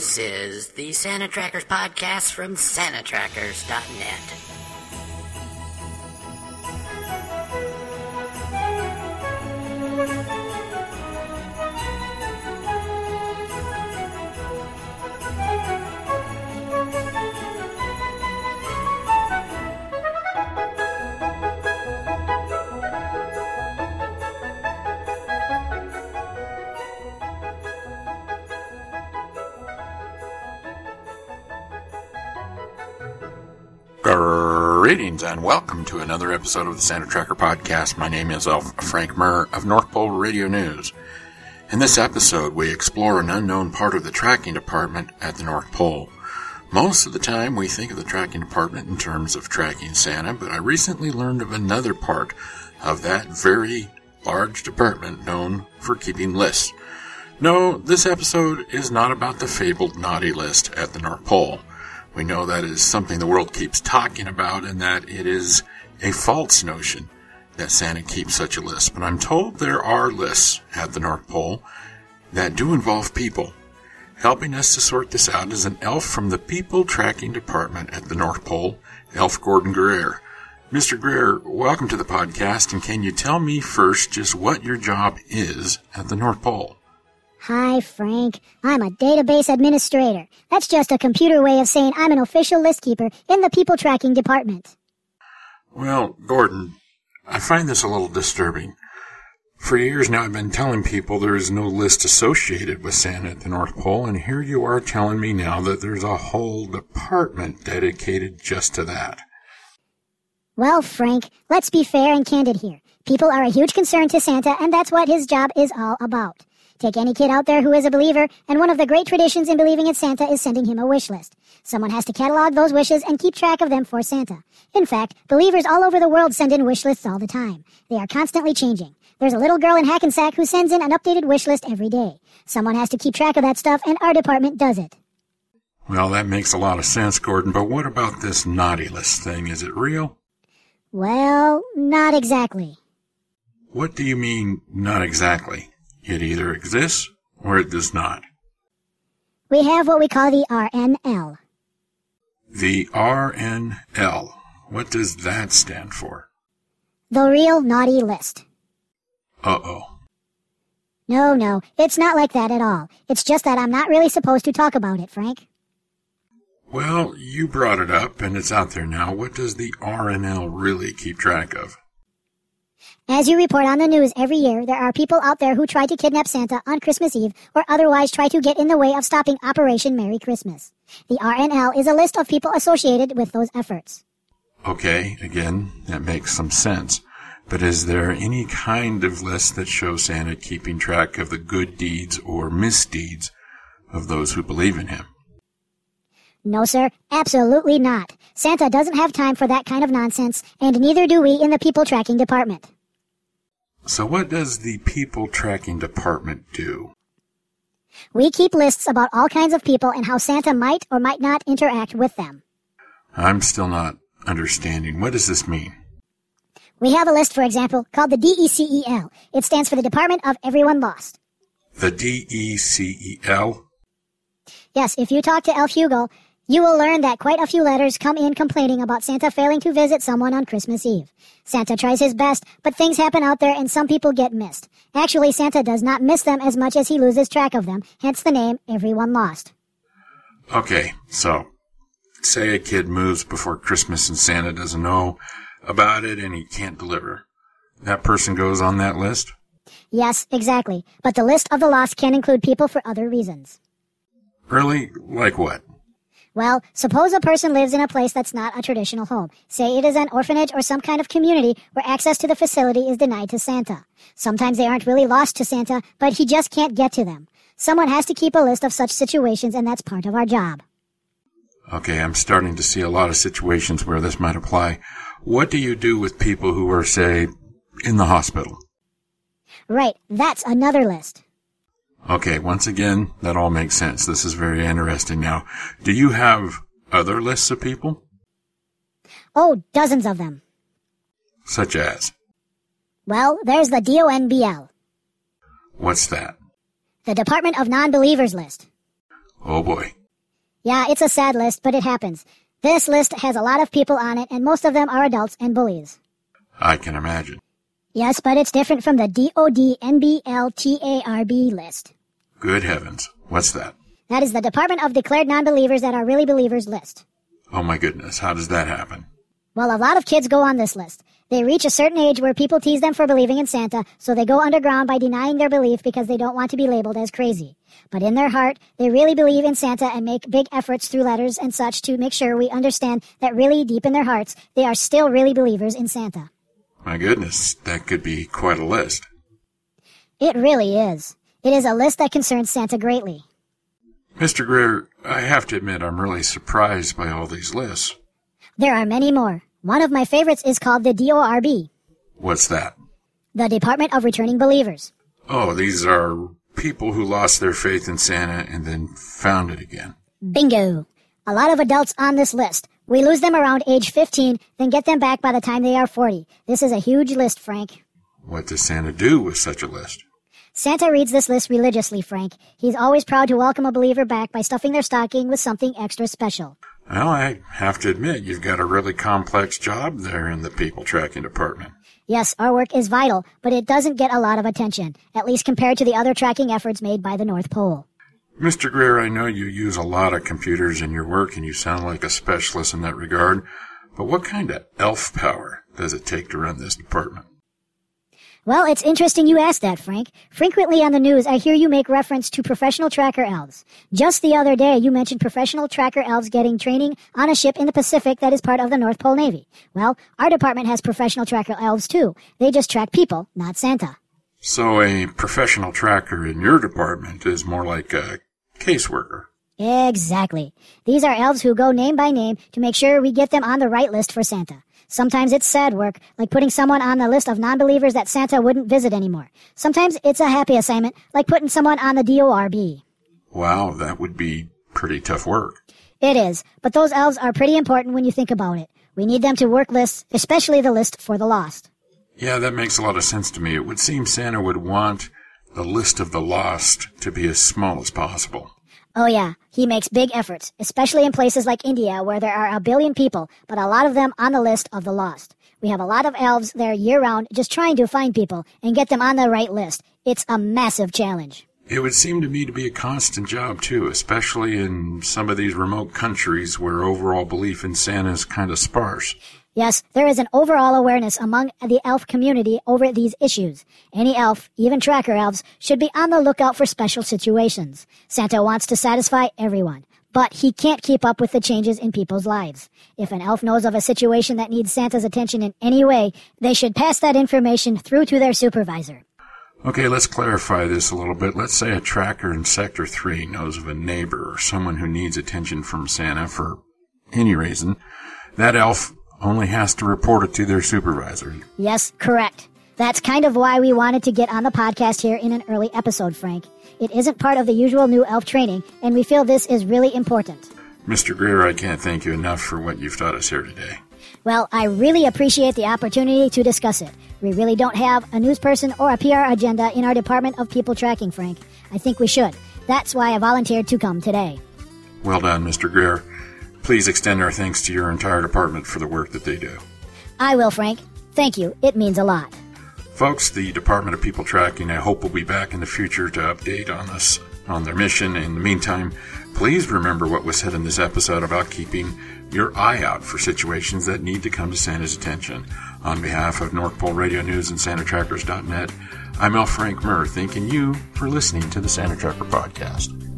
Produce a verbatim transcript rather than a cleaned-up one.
This is the Santa Trackers podcast from Santa Trackers dot net. Greetings and welcome to another episode of the Santa Tracker Podcast. My name is Elf Frank Murr of North Pole Radio News. In this episode, we explore an unknown part of the tracking department at the North Pole. Most of the time, we think of the tracking department in terms of tracking Santa, but I recently learned of another part of that very large department known for keeping lists. No, this episode is not about the fabled naughty list at the North Pole. We know that is something the world keeps talking about and that it is a false notion that Santa keeps such a list. But I'm told there are lists at the North Pole that do involve people. Helping us to sort this out is an elf from the People Tracking Department at the North Pole, Elf Gordon Greer. Mister Greer, welcome to the podcast, and can you tell me first just what your job is at the North Pole? Hi, Frank. I'm a database administrator. That's just a computer way of saying I'm an official list keeper in the People Tracking Department. Well, Gordon, I find this a little disturbing. For years now I've been telling people there is no list associated with Santa at the North Pole, and here you are telling me now that there's a whole department dedicated just to that. Well, Frank, let's be fair and candid here. People are a huge concern to Santa, and that's what his job is all about. Take any kid out there who is a believer, and one of the great traditions in believing in Santa is sending him a wish list. Someone has to catalog those wishes and keep track of them for Santa. In fact, believers all over the world send in wish lists all the time. They are constantly changing. There's a little girl in Hackensack who sends in an updated wish list every day. Someone has to keep track of that stuff, and our department does it. Well, that makes a lot of sense, Gordon, but what about this naughty list thing? Is it real? Well, not exactly. What do you mean, not exactly? It either exists or it does not. We have what we call the R N L. The R N L. What does that stand for? The Real Naughty List. Uh-oh. No, no, it's not like that at all. It's just that I'm not really supposed to talk about it, Frank. Well, you brought it up, and it's out there now. What does the R N L really keep track of? As you report on the news every year, there are people out there who try to kidnap Santa on Christmas Eve or otherwise try to get in the way of stopping Operation Merry Christmas. The R N L is a list of people associated with those efforts. Okay, again, that makes some sense. But is there any kind of list that shows Santa keeping track of the good deeds or misdeeds of those who believe in him? No, sir, absolutely not. Santa doesn't have time for that kind of nonsense, and neither do we in the People Tracking Department. So what does the People Tracking Department do? We keep lists about all kinds of people and how Santa might or might not interact with them. I'm still not understanding. What does this mean? We have a list, for example, called the D E C E L. It stands for the Department of Everyone Lost. The D E C E L? Yes, if you talk to Elf Hugo, you will learn that quite a few letters come in complaining about Santa failing to visit someone on Christmas Eve. Santa tries his best, but things happen out there and some people get missed. Actually, Santa does not miss them as much as he loses track of them, hence the name Everyone Lost. Okay, so say a kid moves before Christmas and Santa doesn't know about it and he can't deliver. That person goes on that list? Yes, exactly. But the list of the lost can include people for other reasons. Really? Like what? Well, suppose a person lives in a place that's not a traditional home. Say it is an orphanage or some kind of community where access to the facility is denied to Santa. Sometimes they aren't really lost to Santa, but he just can't get to them. Someone has to keep a list of such situations, and that's part of our job. Okay, I'm starting to see a lot of situations where this might apply. What do you do with people who are, say, in the hospital? Right, that's another list. Okay, once again, that all makes sense. This is very interesting. Now, do you have other lists of people? Oh, dozens of them. Such as? Well, there's the D O N B L. What's that? The Department of Non-Believers list. Oh boy. Yeah, it's a sad list, but it happens. This list has a lot of people on it, and most of them are adults and bullies. I can imagine. Yes, but it's different from the D O D N B L T A R B list. Good heavens. What's that? That is the Department of Declared Non-Believers that are really believers list. Oh my goodness. How does that happen? Well, a lot of kids go on this list. They reach a certain age where people tease them for believing in Santa, so they go underground by denying their belief because they don't want to be labeled as crazy. But in their heart, they really believe in Santa and make big efforts through letters and such to make sure we understand that really deep in their hearts, they are still really believers in Santa. My goodness, that could be quite a list. It really is. It is a list that concerns Santa greatly. Mister Greer, I have to admit I'm really surprised by all these lists. There are many more. One of my favorites is called the D O R B. What's that? The Department of Returning Believers. Oh, these are people who lost their faith in Santa and then found it again. Bingo. A lot of adults on this list. We lose them around age fifteen, then get them back by the time they are forty. This is a huge list, Frank. What does Santa do with such a list? Santa reads this list religiously, Frank. He's always proud to welcome a believer back by stuffing their stocking with something extra special. Well, I have to admit, you've got a really complex job there in the people tracking department. Yes, our work is vital, but it doesn't get a lot of attention, at least compared to the other tracking efforts made by the North Pole. Mister Greer, I know you use a lot of computers in your work and you sound like a specialist in that regard, but what kind of elf power does it take to run this department? Well, it's interesting you asked that, Frank. Frequently on the news, I hear you make reference to professional tracker elves. Just the other day, you mentioned professional tracker elves getting training on a ship in the Pacific that is part of the North Pole Navy. Well, our department has professional tracker elves, too. They just track people, not Santa. So a professional tracker in your department is more like a caseworker. Exactly. These are elves who go name by name to make sure we get them on the right list for Santa. Sometimes it's sad work, like putting someone on the list of non-believers that Santa wouldn't visit anymore. Sometimes it's a happy assignment, like putting someone on the D O R B. Wow, that would be pretty tough work. It is, but those elves are pretty important when you think about it. We need them to work lists, especially the list for the lost. Yeah, that makes a lot of sense to me. It would seem Santa would want the list of the lost to be as small as possible. Oh yeah, he makes big efforts, especially in places like India where there are a billion people, but a lot of them on the list of the lost. We have a lot of elves there year-round just trying to find people and get them on the right list. It's a massive challenge. It would seem to me to be a constant job, too, especially in some of these remote countries where overall belief in Santa is kind of sparse. Yes, there is an overall awareness among the elf community over these issues. Any elf, even tracker elves, should be on the lookout for special situations. Santa wants to satisfy everyone, but he can't keep up with the changes in people's lives. If an elf knows of a situation that needs Santa's attention in any way, they should pass that information through to their supervisor. Okay, let's clarify this a little bit. Let's say a tracker in Sector three knows of a neighbor or someone who needs attention from Santa for any reason. That elf only has to report it to their supervisor. Yes, correct. That's kind of why we wanted to get on the podcast here in an early episode, Frank. It isn't part of the usual new elf training, and we feel this is really important. Mister Greer, I can't thank you enough for what you've taught us here today. Well, I really appreciate the opportunity to discuss it. We really don't have a news person or a P R agenda in our Department of People Tracking, Frank. I think we should. That's why I volunteered to come today. Well done, Mister Greer. Please extend our thanks to your entire department for the work that they do. I will, Frank. Thank you. It means a lot. Folks, the Department of People Tracking, I hope, will be back in the future to update on us, on their mission. In the meantime, please remember what was said in this episode about keeping your eye out for situations that need to come to Santa's attention. On behalf of North Pole Radio News and Santa Trackers dot net, I'm L. Frank Murr, thanking you for listening to the Santa Tracker Podcast.